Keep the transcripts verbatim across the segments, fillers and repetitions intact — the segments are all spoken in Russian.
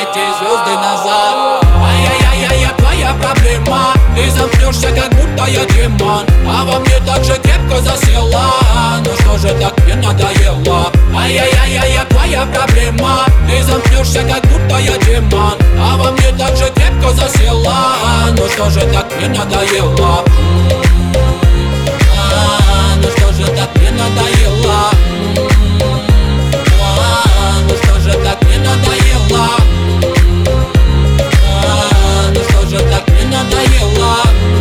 эти звезды назад. Ай-яй-яй-яй, я твоя проблема. Ты замкнешься, как будто я демон, а во мне так же крепко засела. Ну что же так мне надоело? Ай-яй-яй-яй, я твоя проблема. Ты замкнешься, как будто я демон, а во мне так же крепко засела. Ну что же так мне надоело? А, ну что же так мне надоело? А, ну что же так мне надоело? А, ну что же так мне надоело?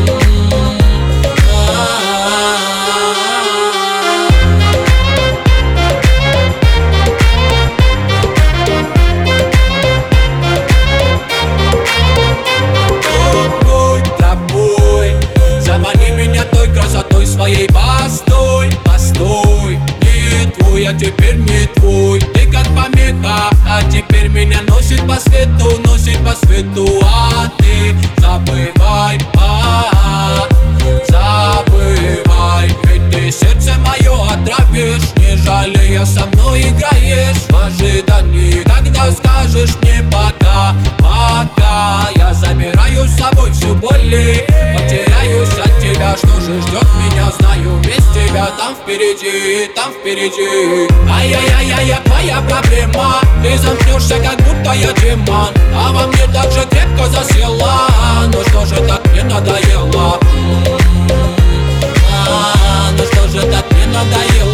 Своей постой, постой, не твой, а теперь не твой. Ты как помеха, а теперь меня носит по свету, носит по свету. А ты забывай, а, забывай, ведь ты сердце мое отравишь, не жалея со мной играешь. В ожидании, когда скажешь мне пока, пока я забираю с собой всю боль, потеряюсь от тебя. Что же ждет меня, знаю, без тебя там впереди, там впереди. Ай-яй-яй-яй, я твоя проблема. Ты замкнешься, как будто я демон, а во мне так же крепко засела. Ну что же так мне надоело? А, ну что же так мне надоело?